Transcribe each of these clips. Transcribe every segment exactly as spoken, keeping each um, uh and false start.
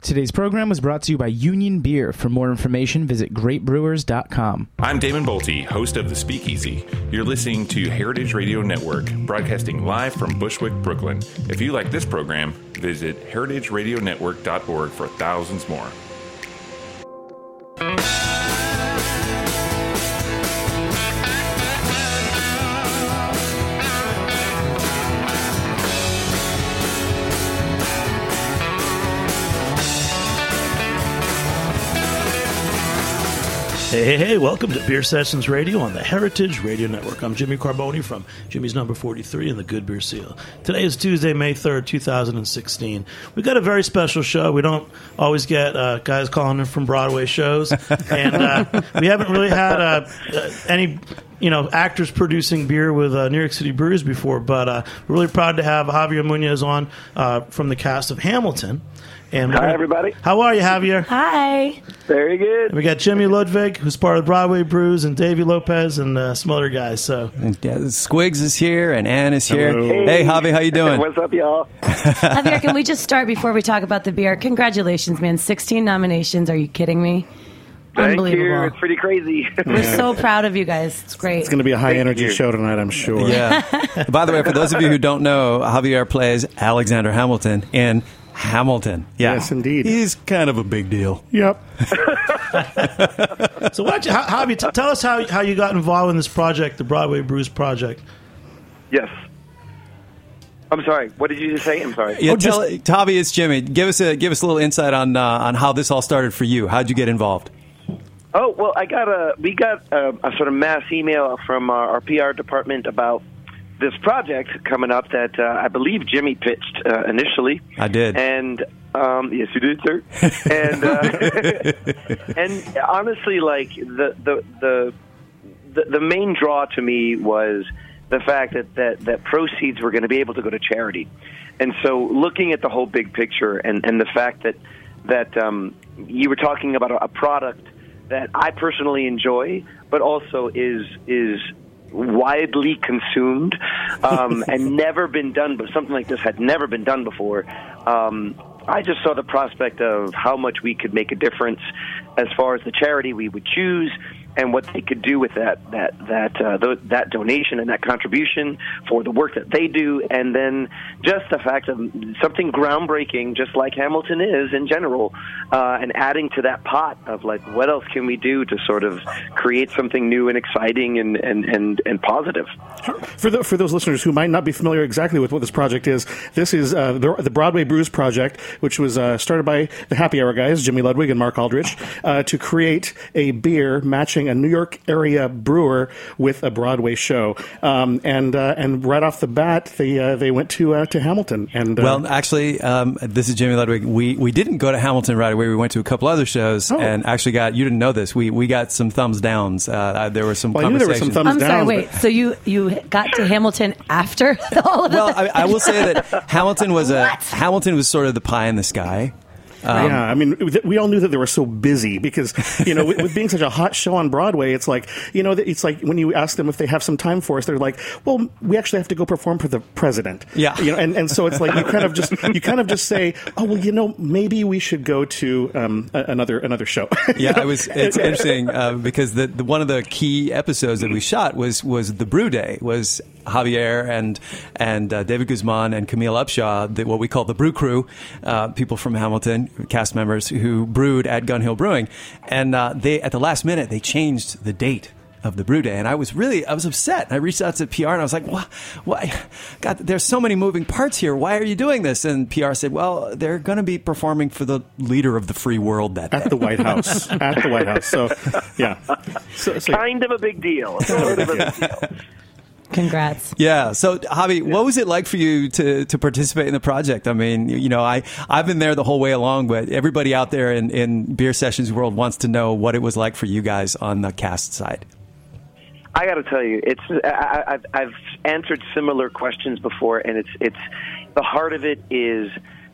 Today's program was brought to you by Union Beer. For more information, visit great brewers dot com. I'm Damon Bolte, host of The Speakeasy. You're listening to Heritage Radio Network, broadcasting live from Bushwick, Brooklyn. If you like this program, visit heritage radio network dot org for thousands more. Hey, hey, hey, welcome to Beer Sessions Radio on the Heritage Radio Network. I'm Jimmy Carboni from Jimmy's Number forty-three and the Good Beer Seal. Today is Tuesday, May third, two thousand sixteen. We've got a very special show. We don't always get uh, guys calling in from Broadway shows, and uh, we haven't really had uh, uh, any you know, actors producing beer with uh, New York City Brews before, but uh, we're really proud to have Javier Munoz on uh, from the cast of Hamilton. And Hi, everybody. How are you, Javier? Hi. Very good. We got Jimmy Ludwig, who's part of Broadway Brews, and Davey Lopez, and uh, some other guys. So, and, yeah, Squigs is here, and Ann is here. Hey, hey Javi, how you doing? What's up, y'all? Javier, can we just start before we talk about the beer? Congratulations, man. sixteen nominations. Are you kidding me? Thank Unbelievable. you. It's pretty crazy. We're so proud of you guys. It's great. It's going to be a high-energy you. show tonight, I'm sure. Yeah. By the way, for those of you who don't know, Javier plays Alexander Hamilton in Hamilton. Yeah. Yes, indeed. He's kind of a big deal. Yep. So, why don't you, Javi, t- tell us how how you got involved in this project, the Broadway Brews project. Yes. I'm sorry. What did you just say? I'm sorry. Yeah, Oh, tell, Javi, it's Jimmy. Give us a give us a little insight on uh, on how this all started for you. How'd you get involved? Oh, well, I got a we got a, a sort of mass email from our, our P R department about this project coming up that uh, I believe Jimmy pitched uh, initially. I did. And um, yes, you did, sir. and uh, and honestly, like the the, the the the main draw to me was the fact that, that, that proceeds were going to be able to go to charity. And so looking at the whole big picture and, and the fact that that um, you were talking about a, a product that I personally enjoy, but also is is widely consumed um, and never been done, but something like this had never been done before. Um, I just saw the prospect of how much we could make a difference as far as the charity we would choose and what they could do with that that that uh, th- that donation and that contribution for the work that they do, and then just the fact of something groundbreaking, just like Hamilton is in general, uh, and adding to that pot of like what else can we do to sort of create something new and exciting and and and, and positive. For the, for those listeners who might not be familiar exactly with what this project is, this is uh, the, the Broadway Brews Project, which was uh, started by the Happy Hour guys, Jimmy Ludwig and Mark Aldrich, uh, to create a beer matching a New York area brewer with a Broadway show. Um, and uh, and right off the bat, they uh, they went to uh, to Hamilton. And uh, well, actually, um, this is Jimmy Ludwig. We we didn't go to Hamilton right away. We went to a couple other shows, oh. and actually got. You didn't know this. We we got some thumbs downs. Uh, there were some. Well, I knew there were some thumbs I'm sorry, downs. wait. So you, you got to Hamilton after all of Well, that? I, I will say that Hamilton was a What? Hamilton was sort of the pie in the sky. Um, yeah, I mean, we all knew that they were so busy because, you know, with, with being such a hot show on Broadway, it's like, you know, it's like when you ask them if they have some time for us, they're like, well, we actually have to go perform for the president. Yeah. You know, and, and so it's like you kind of just you kind of just say, oh, well, you know, maybe we should go to um, a, another another show. Yeah, it was. It's interesting uh, because the, the one of the key episodes that we shot was was the Brew Day. Was Javier and and uh, David Guzman and Camille Upshaw, the, what we call the Brew Crew, uh, people from Hamilton, cast members who brewed at Gun Hill Brewing, and uh, they at the last minute they changed the date of the Brew Day, and I was really I was upset. I reached out to P R and I was like, "Why? Why? God, there's so many moving parts here. Why are you doing this?" And P R said, "Well, they're going to be performing for the leader of the free world that day at the White House." At the White House. So, yeah, so, so, Kind of a big deal. Sort of a big deal. Congrats. Yeah. So, Javi, what was it like for you to, to participate in the project? I mean, you know, I, I've been there the whole way along, but everybody out there in, in Beer Sessions world wants to know what it was like for you guys on the cast side. I got to tell you, it's I, I've, I've answered similar questions before, and it's it's the heart of it is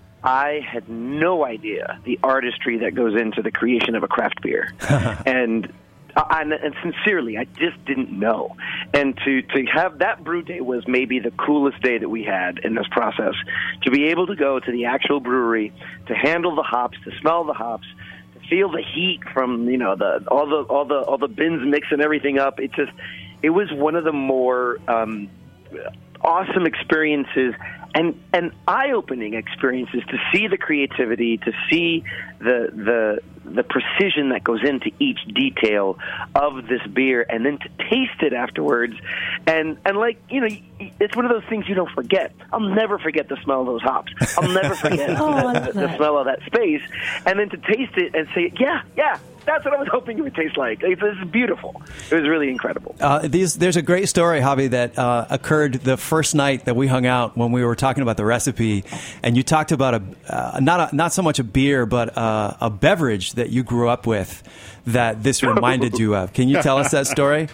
I had no idea the artistry that goes into the creation of a craft beer, and Uh, and, and sincerely, I just didn't know. And to, to have that brew day was maybe the coolest day that we had in this process. To be able to go to the actual brewery, to handle the hops, to smell the hops, to feel the heat from, you know, the all the all the all the bins mixing everything up. It just it was one of the more um, awesome experiences and and eye-opening experiences to see the creativity, to see the the the precision that goes into each detail of this beer, and then to taste it afterwards. And and like, you know, it's one of those things you don't forget. I'll never forget the smell of those hops. I'll never forget oh, the, the smell of that space. And then to taste it and say, yeah, yeah, that's what I was hoping it would taste like. It was beautiful. It was really incredible. Uh, these, there's a great story, Javi, that uh, occurred the first night that we hung out when we were talking about the recipe, and you talked about a uh, not a, not so much a beer, but uh, a beverage that you grew up with that this reminded you of. Can you tell us that story?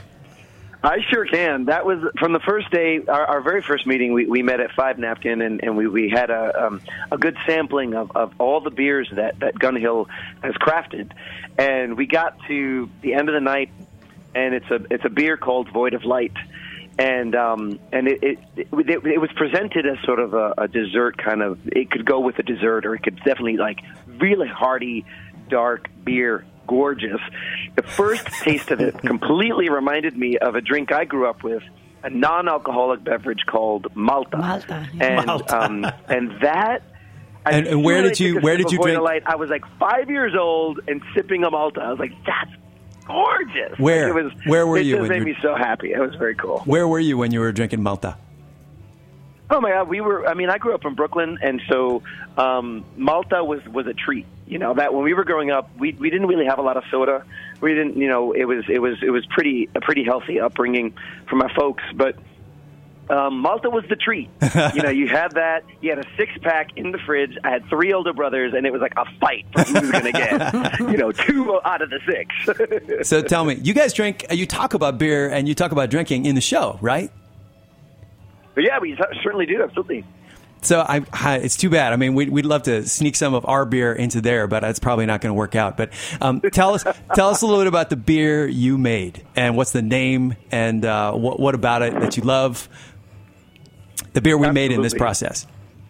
I sure can. That was from the first day, our, our very first meeting. We, we met at Five Napkin, and, and we, we had a um, a good sampling of, of all the beers that, that Gun Hill has crafted. And we got to the end of the night, and it's a it's a beer called Void of Light. And um, and it, it, it it was presented as sort of a, a dessert kind of. It could go with a dessert, or it could definitely like really hearty, dark beer. Gorgeous. The first taste of it completely reminded me of a drink I grew up with, a non-alcoholic beverage called Malta. Malta, yeah. And Malta. Um, and that. I And- and where did you- where did you drink- Light, I was like five years old and sipping a Malta. I was like, that's gorgeous. Where? It was, Where were it you It just when made you- me so happy. It was very cool. Where were you when you were drinking Malta? Oh my God, we were. I mean, I grew up in Brooklyn, and so um, Malta was was a treat. You know that when we were growing up, we we didn't really have a lot of soda. We didn't, you know, it was it was it was pretty a pretty healthy upbringing for my folks. But um, Malta was the treat. You know, you had that. You had a six pack in the fridge. I had three older brothers, and it was like a fight for who was going to get, you know, two out of the six. So tell me, you guys drink, you talk about beer and you talk about drinking in the show, right? But yeah, we certainly do. Absolutely. So I, I, it's too bad. I mean, we'd, we'd love to sneak some of our beer into there, but it's probably not going to work out. But um, tell us, tell us a little bit about the beer you made, and what's the name, and uh, what, what about it that you love. The beer we made in this Absolutely. process.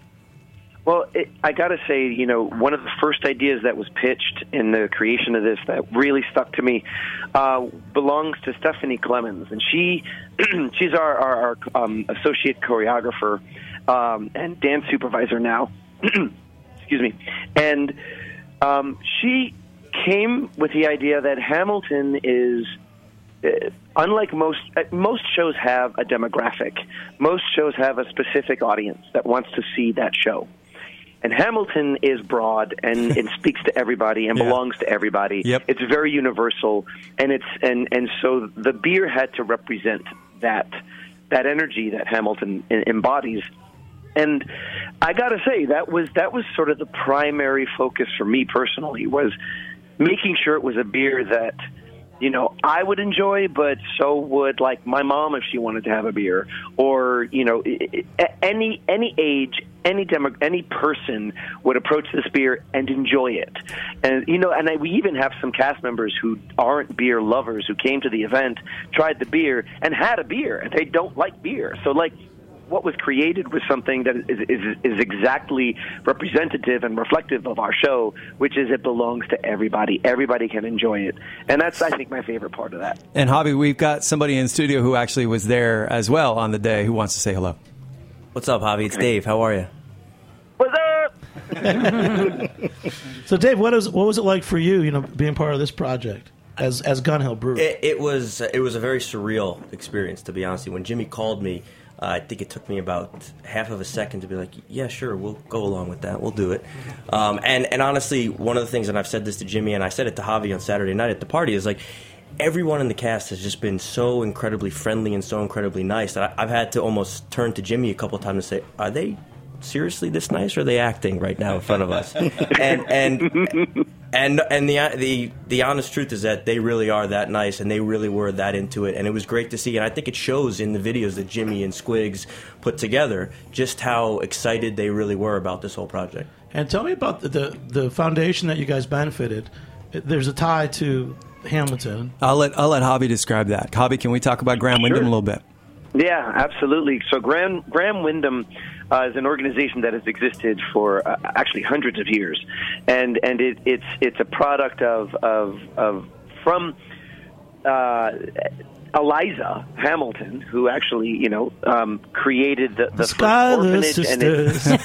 Well, it, I got to say, you know, one of the first ideas that was pitched in the creation of this that really stuck to me uh, belongs to Stephanie Clemens, and she she's our, our, our um, associate choreographer um, and dance supervisor now. Excuse me, and um, she came with the idea that Hamilton is. Uh, unlike most uh, most shows have a demographic. Most shows have a specific audience that wants to see that show. And Hamilton is broad and it speaks to everybody and Yeah. belongs to everybody. Yep. It's very universal, and it's and, and so the beer had to represent that that energy that Hamilton e- embodies. And I got to say that was that was sort of the primary focus for me personally, was making sure it was a beer that, you know, I would enjoy, but so would like my mom if she wanted to have a beer, or you know, i- i- any any age, any demo, any person would approach this beer and enjoy it. And you know, and I, we even have some cast members who aren't beer lovers who came to the event, tried the beer, and had a beer, and they don't like beer. So like, what was created was something that is, is, is exactly representative and reflective of our show, which is it belongs to everybody. Everybody can enjoy it. And that's, I think, my favorite part of that. And Javi, we've got somebody in studio who actually was there as well on the day who wants to say hello. What's up, Javi? It's Dave. How are you? What's up? So, Dave, what is what was it like for you? You know, being part of this project as as Gun Hill Brewery. It, it was it was a very surreal experience, to be honest with you. When Jimmy called me, uh, I think it took me about half of a second to be like, yeah, sure, we'll go along with that. We'll do it. Um, and, and honestly, one of the things, and I've said this to Jimmy, and I said it to Javi on Saturday night at the party, is like, everyone in the cast has just been so incredibly friendly and so incredibly nice that I, I've had to almost turn to Jimmy a couple of times and say, are they seriously this nice, or are they acting right now in front of us? and and and and the the the honest truth is that they really are that nice, and they really were that into it, and it was great to see. And I think it shows in the videos that Jimmy and Squigs put together just how excited they really were about this whole project. And tell me about the, the the foundation that you guys benefited. There's a tie to Hamilton. I'll let I'll let Javi describe that. Javi, can we talk about Graham Windham a little bit? Yeah, absolutely. So Graham, Graham Windham uh, is an organization that has existed for uh, actually hundreds of years, and and it, it's it's a product of of, of from uh, Eliza Hamilton, who actually you know um, created the, the first orphanage. Sisters. And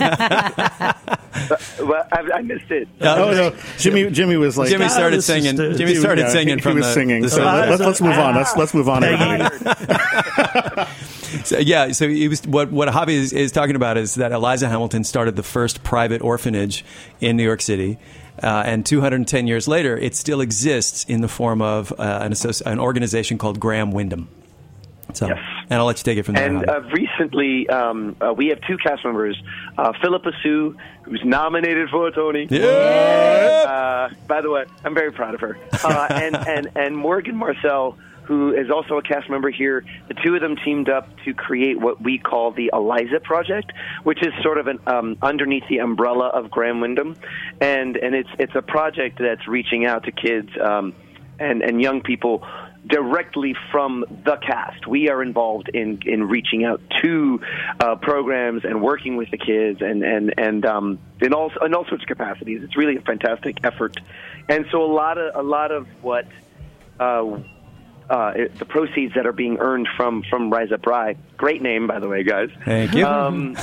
it, well, I, I missed it. Oh no, Jimmy! Jimmy was like Jimmy started This is singing. the- Jimmy started Yeah, singing he, from he was the, singing. the so song. let, let's move on. Let's let's move on. Peggy. everybody. So, yeah, so he was, what what Javi is, is talking about is that Eliza Hamilton started the first private orphanage in New York City, uh, and two hundred ten years later, it still exists in the form of uh, an, associ- an organization called Graham Windham. So, Yes. and I'll let you take it from there. And Javi. uh, recently, um, uh, we have two cast members, uh, Philippa Sue, who's nominated for a Tony. Yeah. Uh, by the way, I'm very proud of her. Uh, and, and, and Morgan Marcel, who is also a cast member here. The two of them teamed up to create what we call the Eliza Project, which is sort of an um, underneath the umbrella of Graham Windham. And, and it's, it's a project that's reaching out to kids um, and, and young people directly from the cast. We are involved in, in reaching out to uh, programs and working with the kids and and and um, in all in all sorts of capacities. It's really a fantastic effort, and so a lot of a lot of what uh, uh, it, the proceeds that are being earned from from Rise Up Rye, great name by the way, guys. Thank you. Um,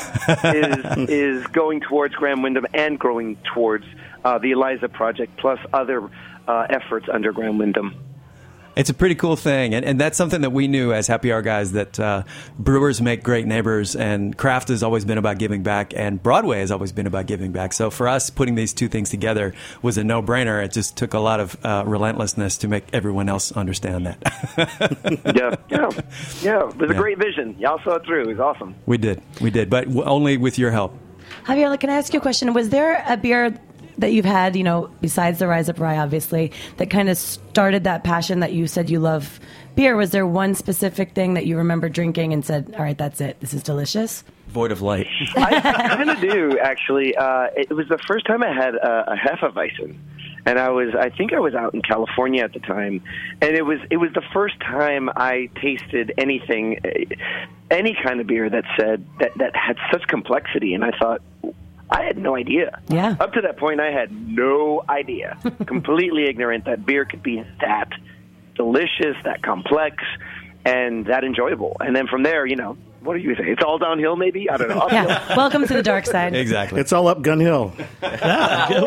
is is going towards Graham Windham and growing towards uh, the Eliza Project plus other uh, efforts under Graham Windham. It's a pretty cool thing, and, and that's something that we knew as Happy Hour guys, that uh, brewers make great neighbors, and craft has always been about giving back, and Broadway has always been about giving back. So for us, putting these two things together was a no-brainer. It just took a lot of uh, relentlessness to make everyone else understand that. yeah, yeah, yeah. It was Yeah. a great vision. Y'all saw it through. It was awesome. We did, we did, but w- only with your help. Javier, can I ask you a question? Was there a beer that you've had, you know, besides the Rise Up Rye, obviously, that kind of started that passion that you said you love beer? Was there one specific thing that you remember drinking and said, all right, that's it, this is delicious? Void of light. I, I kind of do, actually. Uh, it was the first time I had a, a Hefeweizen. And I was, I think I was out in California at the time, and it was, it was the first time I tasted anything, any kind of beer that said that that had such complexity. And I thought, I had no idea. Yeah. Up to that point, I had no idea. Completely ignorant that beer could be that delicious, that complex, and that enjoyable. And then from there, you know, what do you say? It's all downhill, maybe? I don't know. Yeah. Welcome to the dark side. Exactly. It's all up Gun Hill. Yeah, good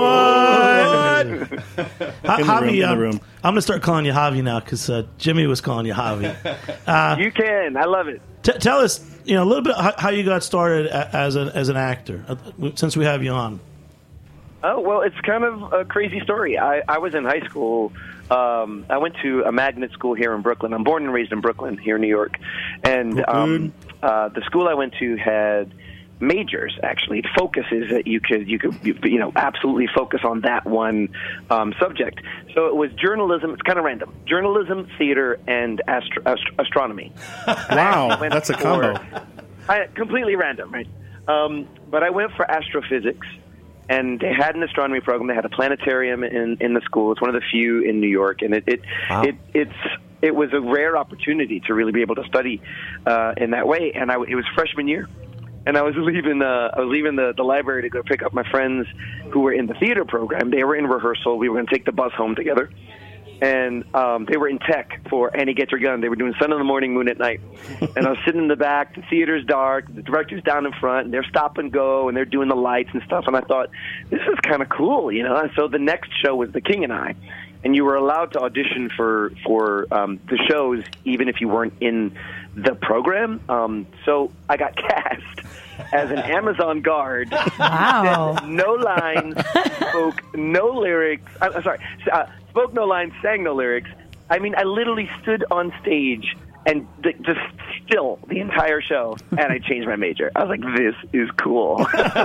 one. What? Ha- In the room, Javi, in the um, room. I'm going to start calling you Javi now because uh, Jimmy was calling you Javi. Uh, You can. I love it. T- tell us, you know, a little bit how, how you got started a- as an as an actor, uh, since we have you on. Oh, well, it's kind of a crazy story. I, I was in high school. Um, I went to a magnet school here in Brooklyn. I'm born and raised in Brooklyn, here in New York. And um, uh, the school I went to had majors, actually, focuses that you could, you could, you, you know, absolutely focus on that one um, subject. So it was journalism. It's kind of random. Journalism, theater, and astro- ast- astronomy. Wow, went that's a for- combo. I, completely random, right? Um, but I went for astrophysics, and they had an astronomy program. They had a planetarium in, in the school. It's one of the few in New York, and it it, Wow. it it's it was a rare opportunity to really be able to study uh, in that way. And I, it was freshman year, and I was leaving uh, I was leaving the, the library to go pick up my friends who were in the theater program. They were in rehearsal. We were going to take the bus home together. And um, they were in tech for Annie Get Your Gun. They were doing Sun in the Morning, Moon at Night. And I was sitting in the back. The theater's dark. The director's down in front. And they're stop and go, and they're doing the lights and stuff. And I thought, this is kind of cool, you know. And so the next show was The King and I. And you were allowed to audition for, for um, the shows even if you weren't in the program. Um, so I got cast as an Amazon guard. Wow. No lines, spoke no lyrics. I'm, I'm sorry, uh, spoke no lines, sang no lyrics. I mean, I literally stood on stage and th- just still the entire show, and I changed my major. I was like, this is cool.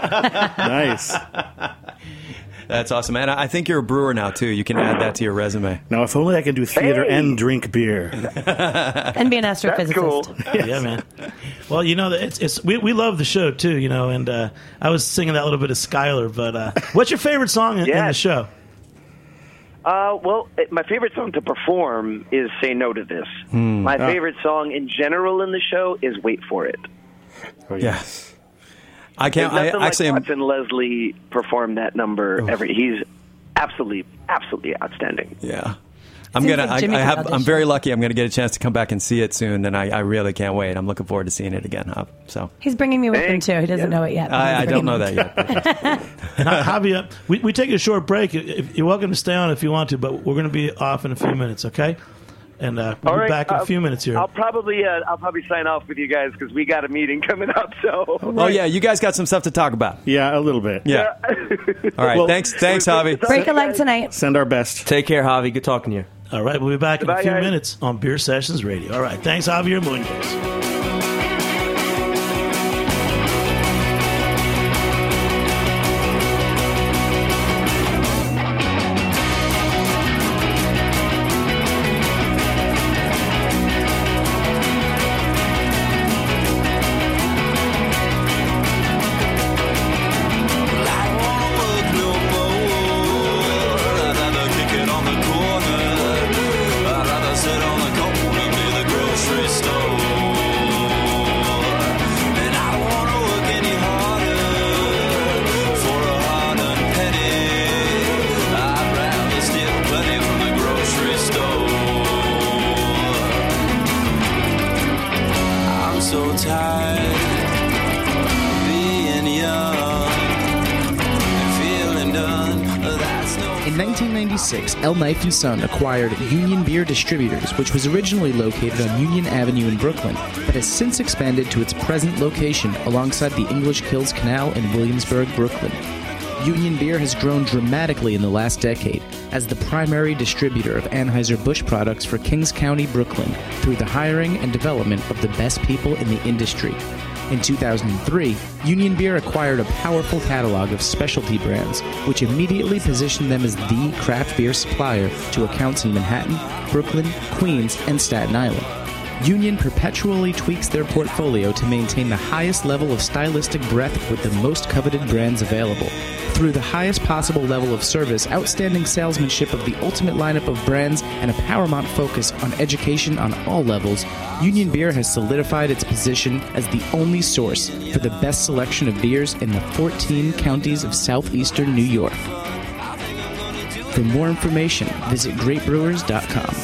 Nice. That's awesome, and I I think you're a brewer now too. You can add that to your resume. Now, if only I can do theater Hey. and drink beer. And be an astrophysicist. That's cool. Yeah, man. Well, you know, it's it's we, we love the show too, you know. And uh, I was singing that little bit of Skylar, but uh, what's your favorite song in, in the Yes. show? Uh, well, it, my favorite song to perform is "Say No to This." Hmm. My Ah. favorite song in general in the show is "Wait for It." Oh, Yes. I can't. There's I nothing actually. like am- watching Leslie perform that number every. He's absolutely, absolutely outstanding. Yeah. I'm Seems gonna. like I, Jimmy I could have. I'm audition. very lucky. I'm gonna get a chance to come back and see it soon, and I, I really can't wait. I'm looking forward to seeing it again. Uh, so He's bringing me with him Thanks. too. He doesn't Yeah. know it yet. but I, he's I don't bringing know me. that yet. And Javier, we, we take a short break. If, you're welcome to stay on if you want to, but we're going to be off in a few minutes, okay? And uh, we'll All be right, back in a uh, few minutes here. I'll probably, uh, I'll probably sign off with you guys because we got a meeting coming up. So, Oh yeah, you guys got some stuff to talk about. Yeah, a little bit. Yeah. All right. Well- thanks. Thanks, Javi. Break a leg tonight. Send our best. Take care, Javi. Good talking to you. All right, we'll be back in a Goodbye, few guys. minutes on Beer Sessions Radio. All right, thanks, Javier Munoz. So tired of being young and feeling done. That's no In nineteen ninety-six, El Knife and Son acquired Union Beer Distributors, which was originally located on Union Avenue in Brooklyn, but has since expanded to its present location alongside the English Kills Canal in Williamsburg, Brooklyn. Union Beer has grown dramatically in the last decade as the primary distributor of Anheuser-Busch products for Kings County, Brooklyn, through the hiring and development of the best people in the industry. In two thousand three, Union Beer acquired a powerful catalog of specialty brands, which immediately positioned them as the craft beer supplier to accounts in Manhattan, Brooklyn, Queens, and Staten Island. Union perpetually tweaks their portfolio to maintain the highest level of stylistic breadth with the most coveted brands available. Through the highest possible level of service, outstanding salesmanship of the ultimate lineup of brands, and a paramount focus on education on all levels, Union Beer has solidified its position as the only source for the best selection of beers in the fourteen counties of southeastern New York. For more information, visit great brewers dot com.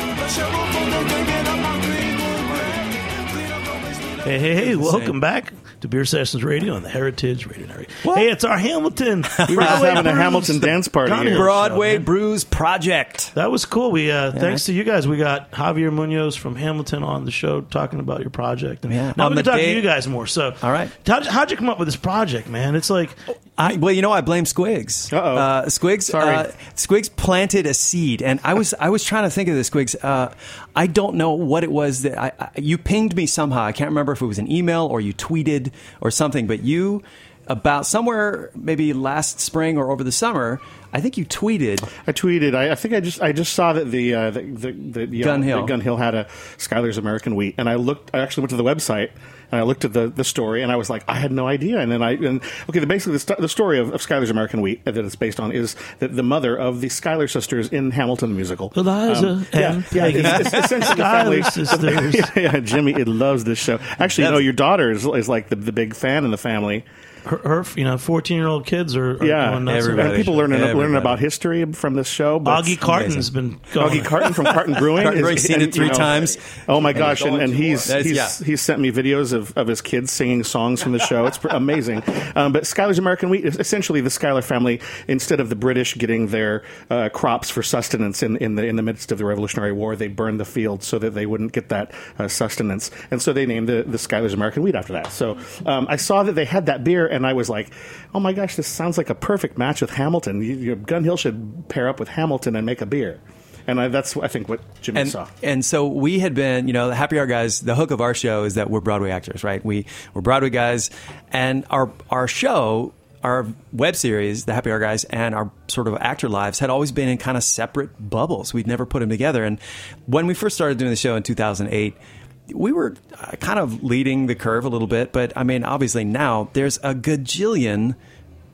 Hey, hey, hey, welcome back to Beer Sessions Radio on the Heritage Radio Network. Hey, it's our Hamilton. We were just having a Hamilton dance party Donnie here. Broadway show, man. Brews Project. That was cool. We uh, thanks to you guys, we got Javier Munoz from Hamilton on the show talking about your project. And Yeah. now On we can the talk day- to you guys more. So, All right. how'd, how'd you come up with this project, man? It's like I, well, you know, I blame Squigs. Uh-oh. Uh, Squigs. Sorry. Uh, Squigs planted a seed, and I was I was trying to think of this. Squigs. Uh, I don't know what it was that I, I you pinged me somehow. I can't remember if it was an email or you tweeted or something, but you about somewhere maybe last spring or over the summer. I think you tweeted. I tweeted. I, I think I just I just saw that the uh, the, the, the, the Gun Hill. the Gun Hill had a Skylar's American Wheat, and I looked. I actually went to the website and I looked at the, the story, and I was like, I had no idea. And then I and okay, the, basically the, st- the story of, of Skylar's American Wheat that it's based on is that the mother of the Schuyler sisters in Hamilton the musical. Eliza Um, yeah, and yeah, Peggy. it's, it's essentially the family. Schuyler sisters. yeah, yeah, Jimmy, it loves this show. Actually, you know, your daughter is, is like the, the big fan in the family. her, her you know, fourteen-year-old kids are, are Yeah, going nuts. everybody. and people learning learning Everybody. about history from this show. but- Augie Carton's been going. Augie Carton from Carton Brewing. Carton is- Brewing's seen and, it three you know, times. Oh my gosh! And, and he's That's- he's, yeah. he's sent me videos of, of his kids singing songs from the show. It's pr- amazing. Um, but Schuyler's American Wheat is essentially the Schuyler family. Instead of the British getting their uh, crops for sustenance in, in the in the midst of the Revolutionary War, they burned the fields so that they wouldn't get that uh, sustenance, and so they named the the Schuyler's American Wheat after that. So um, I saw that they had that beer, and I was like, oh my gosh, this sounds like a perfect match with Hamilton. You, you, Gun Hill should pair up with Hamilton and make a beer. And I, that's, I think, what Jimmy and, saw. and so we had been, you know, the Happy Hour guys, the hook of our show is that we're Broadway actors, right? We, we're Broadway guys, and our our show, our web series, the Happy Hour guys, and our sort of actor lives had always been in kind of separate bubbles. We'd never put them together. And when we first started doing the show in two thousand eight, we were kind of leading the curve a little bit. But, I mean, obviously now there's a gajillion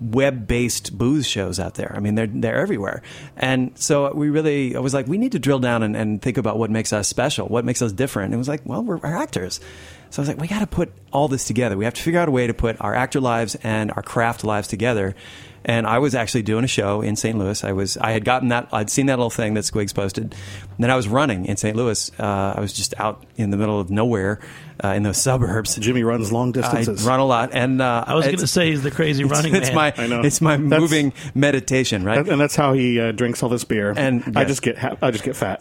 web-based booze shows out there. I mean, they're they're everywhere. And so we really, I was like, we need to drill down and, and think about what makes us special, what makes us different. And it was like, well, we're, we're actors. So I was like, we got to put all this together. We have to figure out a way to put our actor lives and our craft lives together. And I was actually doing a show in Saint Louis. I was, I had gotten that, I'd seen that little thing that Squigs posted. And then I was running in Saint Louis. Uh, I was just out in the middle of nowhere, uh, in the suburbs. Jimmy runs long distances. I run a lot, and uh, I was going to say he's the crazy running it's man. My, I know. It's my That's, moving meditation, right? And that's how he uh, drinks all this beer. And I yes. just get ha- I just get fat.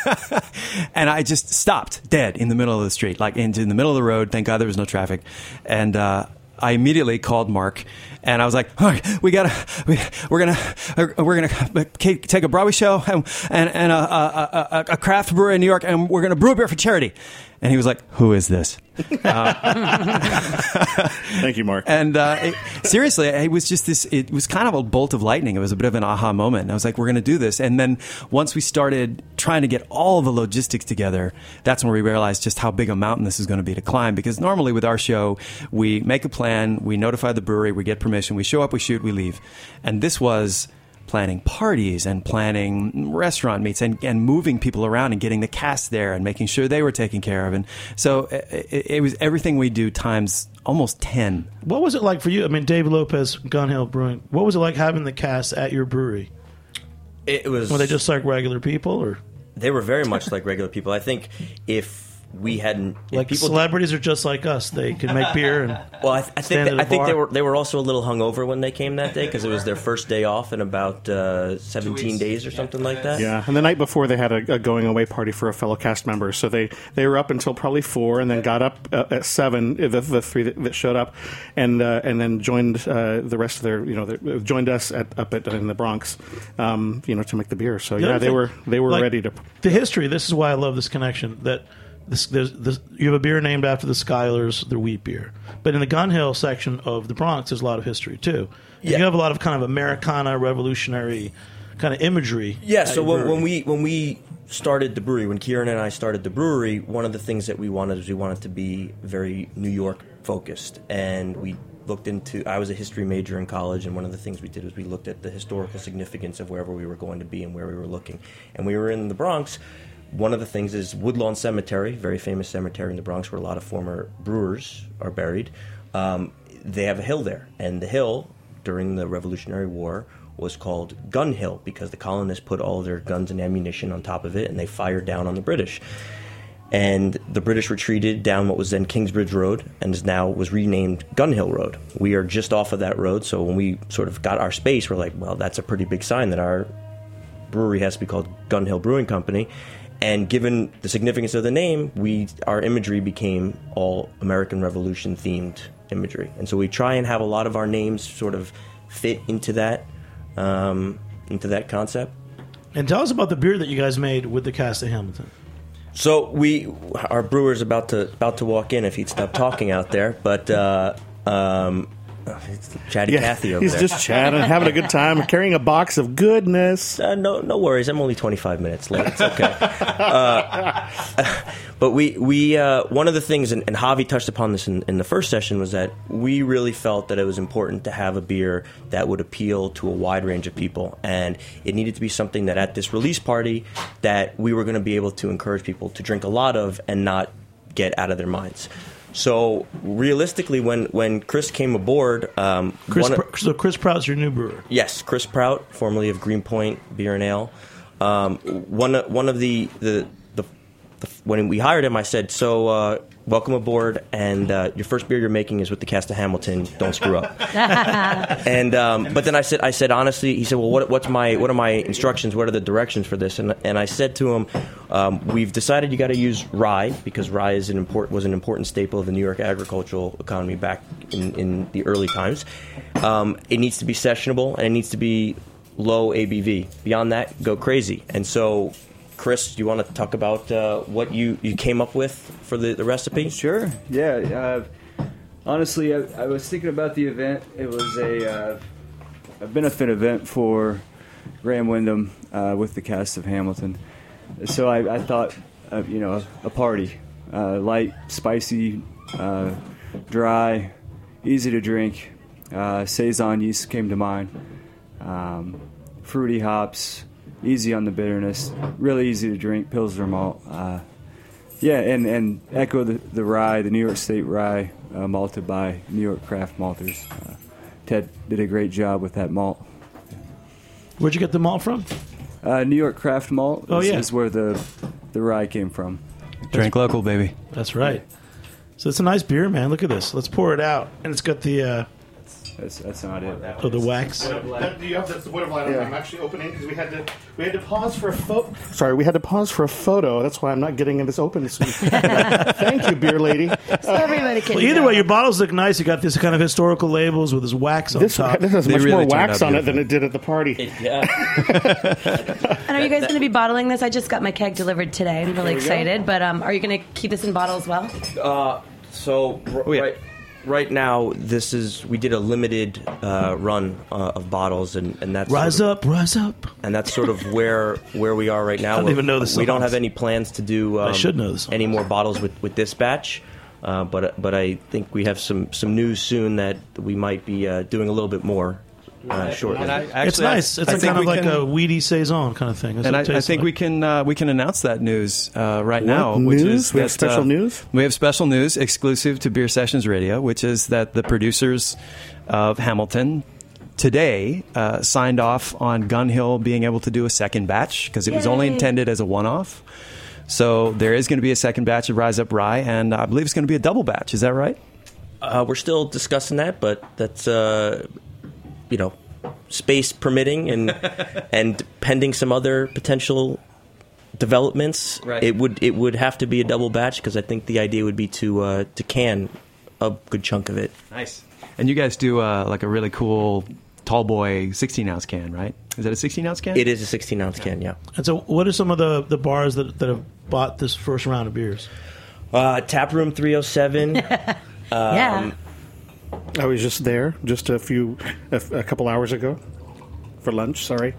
And I just stopped dead in the middle of the street, like in, in the middle of the road. Thank God there was no traffic, and. Uh, I immediately called Mark, and I was like, "All right, we gotta, we, we're gonna, we're gonna take a Broadway show and and, and a, a, a, a craft brewery in New York, and we're gonna brew a beer for charity." And he was like, "Who is this?" Uh, Thank you, Mark. And uh, it, seriously, it was just this. It was kind of a bolt of lightning. It was a bit of an aha moment. And I was like, "We're going to do this." And then once we started trying to get all the logistics together, that's when we realized just how big a mountain this is going to be to climb. Because normally with our show, we make a plan, we notify the brewery, we get permission, we show up, we shoot, we leave. And this was planning parties and planning restaurant meets and, and moving people around and getting the cast there and making sure they were taken care of. And so it, it was everything we do times almost ten. What was it like for you? I mean, Dave Lopez, Gun Hill Brewing. What was it like having the cast at your brewery? It was. Were they just like regular people, or They were very much like regular people. I think if we hadn't, if like people celebrities are just like us? They can make beer and well, I, th- I think stand that, at a I think bar? they were they were also a little hungover when they came that day because it was their first day off in about uh, seventeen days or something like that. Yeah, and the night before they had a, a going away party for a fellow cast member, so they, they were up until probably four, and then got up uh, at seven. The, the three that, that showed up, and uh, and then joined uh, the rest of their you know their, joined us at, up at in the Bronx, um, you know, to make the beer. So The yeah, other they thing, were they were like, ready to. The history. This is why I love this connection. That this, there's, this, you have a beer named after the Skylers, the wheat beer. But in the Gun Hill section of the Bronx, there's a lot of history too. And Yeah. you have a lot of kind of Americana, revolutionary kind of imagery. Yeah, at so your when, brewery. when we when we started the brewery, when Kieran and I started the brewery, one of the things that we wanted was we wanted to be very New York focused, and we looked into. I was a history major in college, and one of the things we did was we looked at the historical significance of wherever we were going to be and where we were looking. And we were in the Bronx. One of the things is Woodlawn Cemetery, very famous cemetery in the Bronx where a lot of former brewers are buried. Um, they have a hill there, and the hill during the Revolutionary War was called Gun Hill because the colonists put all their guns and ammunition on top of it, and they fired down on the British. And the British retreated down what was then Kingsbridge Road and is now was renamed Gun Hill Road. We are just off of that road, so when we sort of got our space, we're like, well, that's a pretty big sign that our brewery has to be called Gun Hill Brewing Company. And given the significance of the name, we our imagery became all American Revolution themed imagery. And so we try and have a lot of our names sort of fit into that um, into that concept. And tell us about the beer that you guys made with the cast of Hamilton. So we, our brewer's about to about to walk in if he'd stop talking out there, but uh, um, it's Chatty Yeah, Cathy over he's there. just chatting, having a good time, carrying a box of goodness. Uh, no, no worries. I'm only twenty-five minutes late. It's okay. uh, but we, we uh, one of the things, and, and Javi touched upon this in, in the first session, was that we really felt that it was important to have a beer that would appeal to a wide range of people, and it needed to be something that at this release party that we were going to be able to encourage people to drink a lot of and not get out of their minds. So realistically, when, when Chris came aboard, um, Chris, one of- Pr- so Chris Prout's your new brewer. Yes, Chris Prout, formerly of Greenpoint Beer and Ale. Um, one one of the, the the the when we hired him, I said, "So uh, welcome aboard, and uh, your first beer you're making is with the cast of Hamilton. Don't screw up." and um, but then I said, I said honestly, he said, "Well, what, what's my what are my instructions? What are the directions for this?" And and I said to him, um, "We've decided you got to use rye because rye is an important was an important staple of the New York agricultural economy back in, in the early times. Um, it needs to be sessionable and it needs to be low A B V. Beyond that, go crazy." And so, Chris, do you want to talk about uh, what you, you came up with for the, the recipe? Sure. Yeah. Uh, honestly, I, I was thinking about the event. It was a, uh, a benefit event for Graham Wyndham uh, with the cast of Hamilton. So I, I thought, uh, you know, a, a party, uh, light, spicy, uh, dry, easy to drink, Uh, Saison yeast came to mind. Um, fruity hops, easy on the bitterness, really easy to drink, Pilsner malt. Uh, yeah, and, and echo the, the rye, the New York State rye, uh, malted by New York Craft Malters. Uh, Ted did a great job with that malt. Where'd you get the malt from? Uh, New York Craft Malt Oh, is, yeah. is where the, the rye came from. Drink local, baby. That's right. So it's a nice beer, man. Look at this. Let's pour it out. And it's got the... Uh, That's, that's not it. oh, the wax. That, do you have that's the wood of light I'm actually opening because we had to we had to pause for a photo. Sorry, we had to pause for a photo. That's why I'm not getting in this open soon. Thank you, beer lady. So everybody can Well, either know. way, your bottles look nice. You got this kind of historical labels with this wax on This, top. this has They much really more turned wax out on it than beautiful. it did at the party. Yeah. And are you guys going to be bottling this? I just got my keg delivered today. I'm really we go. excited. But um, are you going to keep this in bottle as well? Uh, so r- Oh, yeah. right, right now, this is we did a limited uh, run uh, of bottles, and, and that's Rise sort of, up, rise up. and that's sort of where where we are right now. I don't We're- even know the We don't songs. have any plans to do. Um, I should know the songs. any more bottles with, with this batch. Uh, but but I think we have some, some news soon that we might be uh, doing a little bit more uh, shortly. And I, It's actually, nice. I, It's I a think kind of we like can, a weedy saison kind of thing. That's and what I, it I tastes think like. we can uh, we can announce that news uh, right What now. Which news? is We have that, special uh, news? We have special news exclusive to Beer Sessions Radio, which is that the producers of Hamilton today uh, signed off on Gun Hill being able to do a second batch because it was only Yay. intended as a one-off. So there is going to be a second batch of Rise Up Rye, and I believe it's going to be a double batch. Is that right? Uh, we're still discussing that, but that's uh, you know, space permitting and and pending some other potential developments. Right. It would it would have to be a double batch because I think the idea would be to uh, to can a good chunk of it. Nice. And you guys do uh, like a really cool tall boy sixteen ounce can, right? Is that a sixteen ounce can? It is a sixteen ounce can, yeah. And so, what are some of the, the bars that, that have bought this first round of beers? Uh, Taproom three oh seven. yeah. I was just there just a few a, a couple hours ago for lunch. Sorry,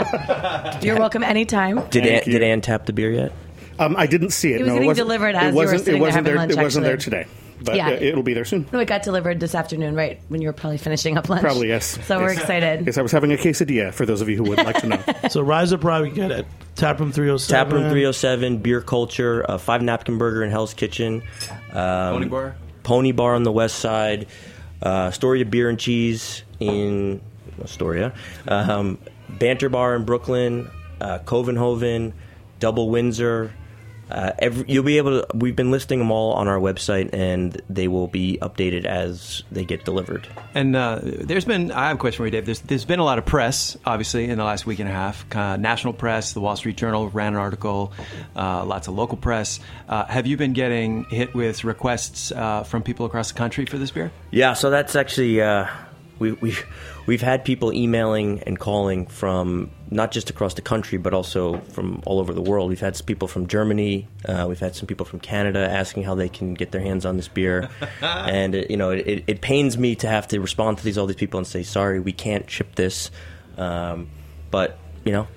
Yeah. You're welcome anytime. Did Thank Ann, you. did Ann tap the beer yet? um, I didn't see it. It was no, getting it wasn't, delivered as it you were wasn't, sitting it there wasn't having there. lunch, It wasn't there actually. today, but Yeah. uh, it'll be there soon. No, it got delivered this afternoon, right when you were probably finishing up lunch. Probably yes. So we're Yes. excited. Yes, I was having a quesadilla. For those of you who would like to know, So, Rise Up Rye, we get at Taproom three oh seven. Taproom three oh seven, Beer Culture, uh, Five Napkin Burger in Hell's Kitchen. Um, Pony Bar? Pony Bar on the west side. Uh, Astoria Beer and Cheese in Astoria. Um, Banter Bar in Brooklyn. Uh, Covenhoven. Double Windsor. Uh, every, you'll be able to. We've been listing them all on our website, and they will be updated as they get delivered. And uh, there's been, I have a question for you, Dave. There's, there's been a lot of press, obviously, in the last week and a half. Uh, national press, the Wall Street Journal ran an article, uh, lots of local press. Uh, have you been getting hit with requests uh, from people across the country for this beer? Yeah, so that's actually uh, we we we've had people emailing and calling from not just across the country, but also from all over the world. We've had some people from Germany, uh, we've had some people from Canada asking how they can get their hands on this beer, and it, you know it, it pains me to have to respond to these all these people and say sorry, we can't ship this, um, but you know.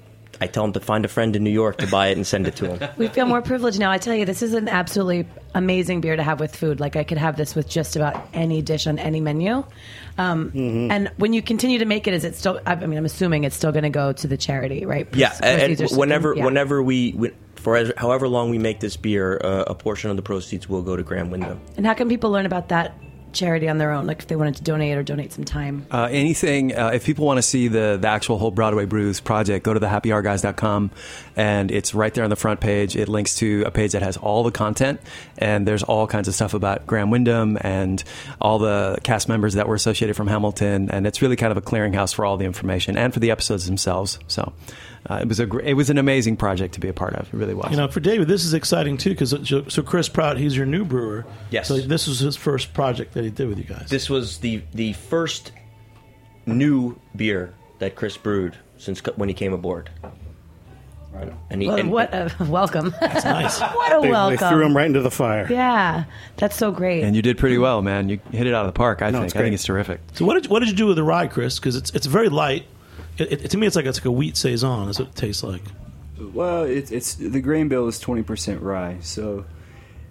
I tell them to find a friend in New York to buy it and send it to them. We feel more privileged now. I tell you, this is an absolutely amazing beer to have with food. Like, I could have this with just about any dish on any menu. Um, Mm-hmm. And when you continue to make it, is it still, I mean, I'm assuming it's still going to go to the charity, right? Yeah, Proceeds and are still whenever gonna- yeah. whenever we, we for as, however long we make this beer, uh, a portion of the proceeds will go to Graham Wyndham. And how can people learn about that charity on their own? Like, if they wanted to donate or donate some time? Uh, anything, uh, if people want to see the, the actual whole Broadway Brews project, go to the happy hour guys dot com, and it's right there on the front page. It links to a page that has all the content, and there's all kinds of stuff about Graham Wyndham and all the cast members that were associated from Hamilton, and it's really kind of a clearinghouse for all the information and for the episodes themselves. So uh, it was a gr- it was an amazing project to be a part of. It really was. You know, for David, this is exciting too because so Chris Prout, he's your new brewer. Yes. So this was his first project that he did with you guys. This was the the first new beer that Chris brewed since co- when he came aboard. And he, Well, and, what a welcome. That's nice. What a they, welcome. they threw him right into the fire. Yeah, that's so great. and you did pretty well, man. You hit it out of the park. I No, think. it's I think great. it's terrific. So what did what did you do with the rye, Chris? Because it's it's very light. It, it, to me, it's like it's like a wheat saison. That's what it tastes like. Well, it's it's the grain bill is twenty percent rye, so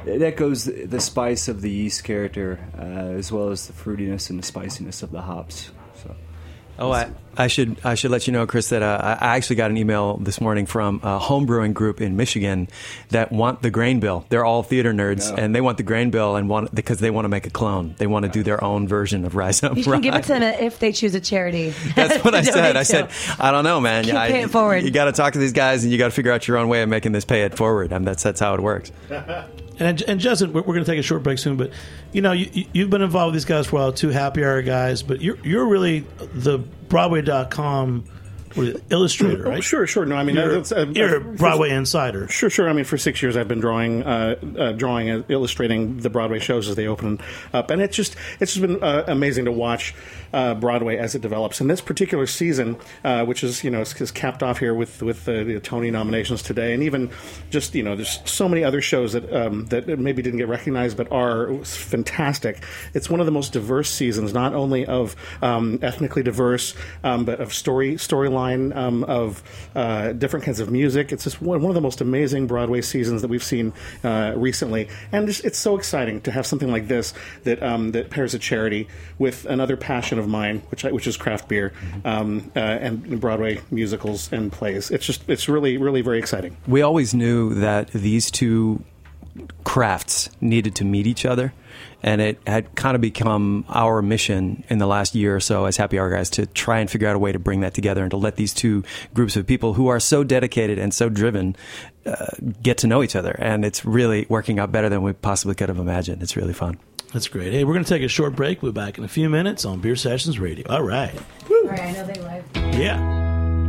that goes the spice of the yeast character, uh, as well as the fruitiness and the spiciness of the hops. So. Oh, I, I should I should let you know, Chris, that uh, I actually got an email this morning from a home brewing group in Michigan that want the grain bill. They're all theater nerds, No. and they want the grain bill and want because they want to make a clone. They want to do their own version of Rise Up You can Rye. give it to them if they choose a charity. That's what I to said. donate I to. said, I don't know, man. Keep I, pay it forward. You got to talk to these guys, and you got to figure out your own way of making this pay it forward. I mean, that's that's how it works. And, and Justin, we're, we're going to take a short break soon, but you know, you, you've been involved with these guys for a while, two Happy Hour guys, but you're you're really the Broadway dot com what is it, illustrator, right? Oh, sure, sure. No, I mean, You're, that's, uh, you're a for- Broadway insider. Sure, sure. I mean, for six years, I've been drawing, uh, uh, drawing, and illustrating the Broadway shows as they open up, and it's just, it's just been uh, amazing to watch uh, Broadway as it develops. And this particular season, uh, which is, you know, is, is capped off here with with uh, the Tony nominations today, and even just, you know, there's so many other shows that um, that maybe didn't get recognized but are fantastic. It's one of the most diverse seasons, not only of um, ethnically diverse, um, but of story storyline um, of uh, different kinds of music. It's just one, one of the most amazing Broadway seasons that we've seen uh, recently, and it's, it's so exciting to have something like this that um, that pairs a charity with another passion of mine, which I, which is craft beer, um, uh, and Broadway musicals and plays. It's just it's really really very exciting. We always knew that these two crafts needed to meet each other, and it had kind of become our mission in the last year or so as Happy Hour guys to try and figure out a way to bring that together and to let these two groups of people who are so dedicated and so driven uh, get to know each other. And it's really working out better than we possibly could have imagined. It's really fun. That's great. Hey, we're going to take a short break. We'll be back in a few minutes on Beer Sessions Radio. All right. All right, I know they live. Yeah.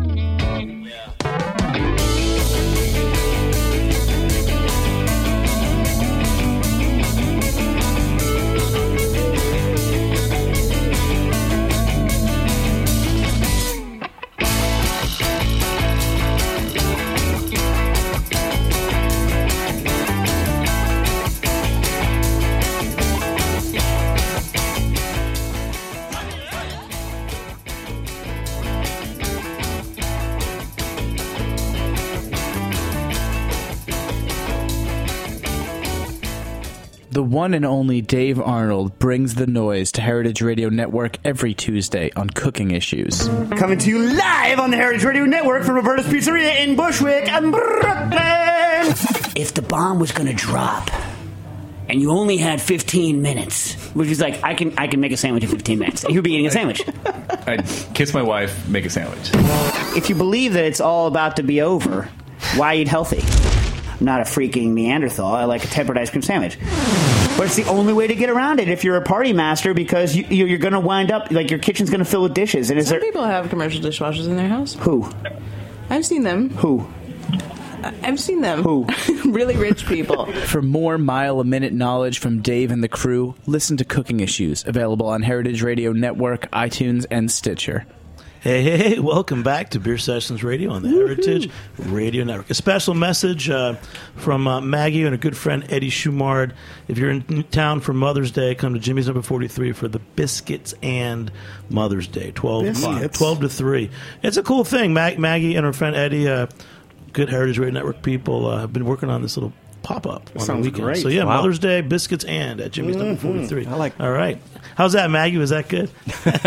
The one and only Dave Arnold brings the noise to Heritage Radio Network every Tuesday on Cooking Issues. Coming to you live on the Heritage Radio Network from Roberta's Pizzeria in Bushwick, Brooklyn. If the bomb was going to drop and you only had fifteen minutes, which is like, I can I can make a sandwich in fifteen minutes. You'd be eating a sandwich. I'd kiss my wife, make a sandwich. If you believe that it's all about to be over, why eat healthy? I'm not a freaking Neanderthal. I like a tempered ice cream sandwich. But it's the only way to get around it if you're a party master, because you, you're going to wind up, like, your kitchen's going to fill with dishes. And is Some there people have commercial dishwashers in their house. Who? I've seen them. Who? I've seen them. Who? Really rich people. For more mile-a-minute knowledge from Dave and the crew, listen to Cooking Issues, available on Heritage Radio Network, iTunes, and Stitcher. Hey, hey, hey, welcome back to Beer Sessions Radio on the Woo-hoo. Heritage Radio Network. A special message uh, from uh, Maggie and a good friend, Eddie Schumard. If you're in town for Mother's Day, come to Jimmy's Number forty-three for the Biscuits and Mother's Day, twelve, twelve to three. It's a cool thing. Mag- Maggie and her friend Eddie, uh, good Heritage Radio Network people, uh, have been working on this little pop-up on Sounds the weekend. great. So, yeah, Wow. Mother's Day, Biscuits and at Jimmy's Number forty-three. I like All right. How's that, Maggie? Was that good?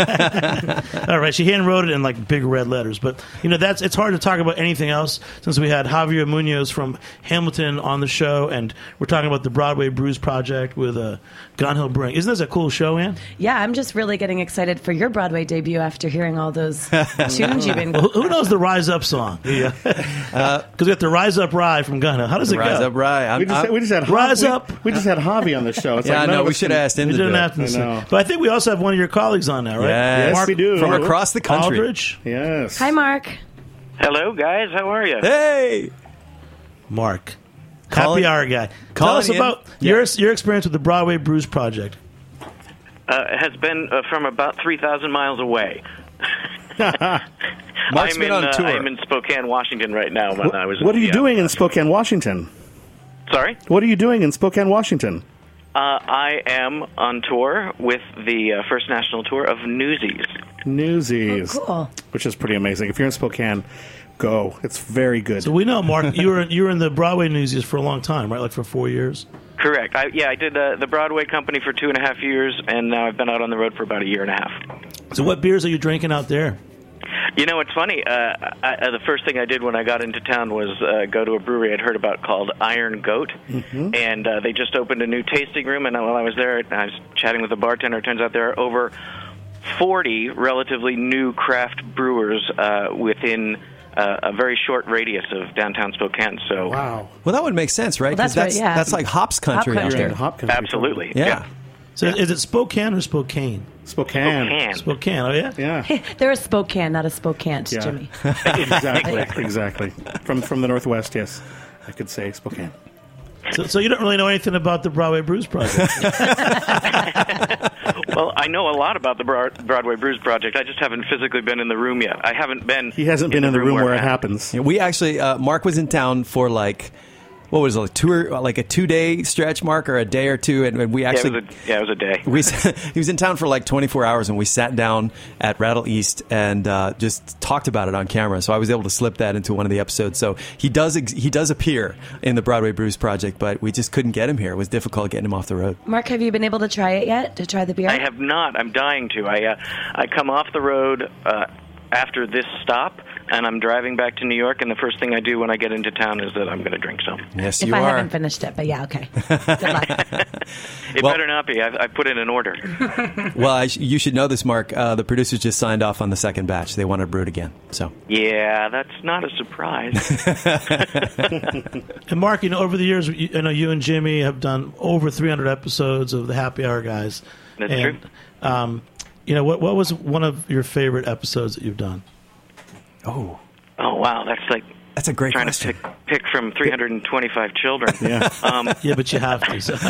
All right. She hand wrote it in like big red letters, but you know that's it's hard to talk about anything else since we had Javier Munoz from Hamilton on the show, and we're talking about the Broadway Brews Project with uh, Gun Hill Brewing. Isn't this a cool show, Ann? Yeah, I'm just really getting excited for your Broadway debut after hearing all those tunes you've been. Well, who knows the Rise Up song? Yeah, because we got the Rise Up Rye from Gun Hill. How does it Rise go? Up Rye. I'm- We just, had, we just had Rise we, up. We just had Javi on the show. It's Yeah, like I none know. of We us should can- have asked him We to didn't do have it. to I sing. know. But I think we also have one of your colleagues on now, right? Yes. Mark, we do. From across the country. Aldridge. Yes. Hi, Mark. Hello, guys. How are you? Hey! Mark. Calling- Happy Hour guy. Tell calling us in. about Yeah. your your experience with the Broadway Brews Project. Uh, has been uh, from about three thousand miles away. Mark's I'm been in, on uh, tour. I'm in Spokane, Washington right now. When What, I was what are in you the, doing in Spokane, Washington? Sorry? What are you doing in Spokane, Washington? Uh, I am on tour with the uh, First National Tour of Newsies. Newsies. Oh, cool. Which is pretty amazing. If you're in Spokane, go. It's very good. So we know, Mark, you were you were in the Broadway Newsies for a long time, right? Like for four years. Correct. I, yeah, I did uh, the Broadway company for two and a half years, and now I've been out on the road for about a year and a half. So what beers are you drinking out there? You know, it's funny. Uh, I, uh, the first thing I did when I got into town was uh, go to a brewery I'd heard about called Iron Goat, Mm-hmm. and uh, they just opened a new tasting room. And while I was there, I was chatting with the bartender. It turns out there are over forty relatively new craft brewers uh, within uh, a very short radius of downtown Spokane. So, wow. Well, that would make sense, right? Well, that's 'Cause that's, right, yeah. that's like hops country, Hop country. out there. Hop country. absolutely, Yeah. yeah. So is it Spokane or Spokane? Spokane. Spokane. Spokane. Oh yeah. Yeah. They're a Spokane, not a Spokane, Yeah. Jimmy. exactly. Exactly. From from the Northwest, yes. I could say Spokane. So, so you don't really know anything about the Broadway Brews Project. Well, I know a lot about the Broad- Broadway Brews Project. I just haven't physically been in the room yet. I haven't been. He hasn't been in the room where it happens. Yeah, we actually, uh, Mark was in town for like, what was it, like, two, like a two day stretch, Mark, or a day or two, and, and we Yeah, actually. it was a, yeah, it was a day. We, he was in town for like twenty-four hours, and we sat down at Rattle East and uh, just talked about it on camera. So I was able to slip that into one of the episodes. So he does ex- he does appear in the Broadway Brews Project, but we just couldn't get him here. It was difficult getting him off the road. Mark, have you been able to try it yet? To try the beer? I have not. I'm dying to. I uh, I come off the road uh, after this stop, and I'm driving back to New York, and the first thing I do when I get into town is that I'm going to drink some. Yes, if you I are. haven't finished it, but yeah, okay. Good luck. It Well- better not be. I've, I've put in an order. Well, I sh- you should know this, Mark. Uh, the producers just signed off on the second batch. They want to brew it again. So Yeah, that's not a surprise. And Mark, you know, over the years, you, I know you and Jimmy have done over three hundred episodes of the Happy Hour Guys. That's and, true. Um, you know, what what was one of your favorite episodes that you've done? Oh, Oh, wow. That's like that's a great trying question. to pick, pick from three hundred twenty-five children. Yeah. Um, Yeah, but you have to. So.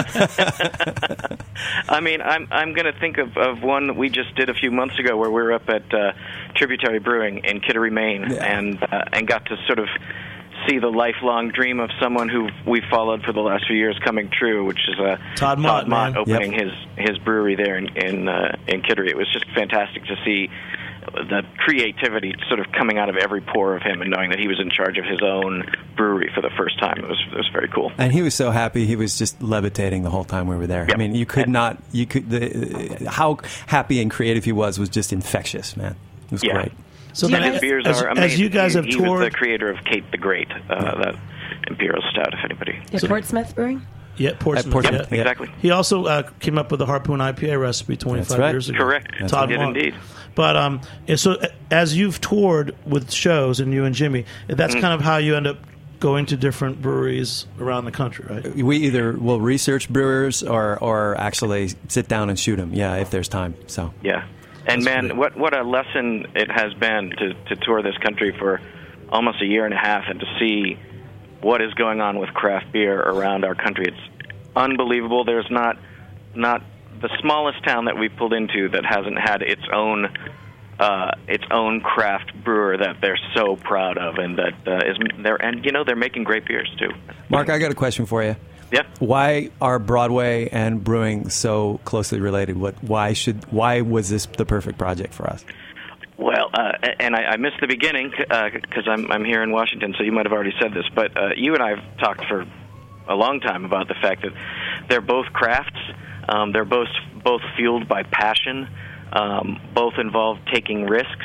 I mean, I'm I'm going to think of, of one that we just did a few months ago, where we were up at uh, Tributary Brewing in Kittery, Maine, Yeah. and uh, and got to sort of see the lifelong dream of someone who we followed for the last few years coming true, which is uh, Todd Mott, man. opening Yep. his his brewery there in in, uh, in Kittery. It was just fantastic to see the creativity sort of coming out of every pore of him, and knowing that he was in charge of his own brewery for the first time. It was it was very cool. And he was so happy. He was just levitating the whole time we were there. Yep. I mean, you could not. You could. The, how happy and creative he was was just infectious, man. It was Yeah. great. So Do you then, His guys- beers as, are amazing. as you guys he, have he was toured, the creator of Kate the Great, uh, that Imperial Stout, if anybody. Yeah, Portsmouth Brewing? yeah, Portsmouth. At Portsmouth, yeah. yeah. Exactly. He also uh, came up with the Harpoon I P A recipe twenty-five That's right. years ago. Correct. That's Todd right. He did Mott. indeed. But um, and so uh, as you've toured with shows, and you and Jimmy, that's Mm-hmm. kind of how you end up going to different breweries around the country, right? We either will research brewers or or actually sit down and shoot them. Yeah, if there's time. So Yeah. And, That's man, great. what, what a lesson it has been to, to tour this country for almost a year and a half and to see what is going on with craft beer around our country. It's unbelievable. There's not not the smallest town that we've pulled into that hasn't had its own uh, its own craft brewer that they're so proud of, and that uh, is they're and you know they're making great beers too. Mark, I got a question for you. Yeah. Why are Broadway and brewing so closely related? What? Why should? Why was this the perfect project for us? Well, uh, and I, I missed the beginning because uh, I'm, I'm here in Washington, so you might have already said this, but uh, you and I have talked for a long time about the fact that they're both crafts. Um, they're both both fueled by passion. Um, both involve taking risks,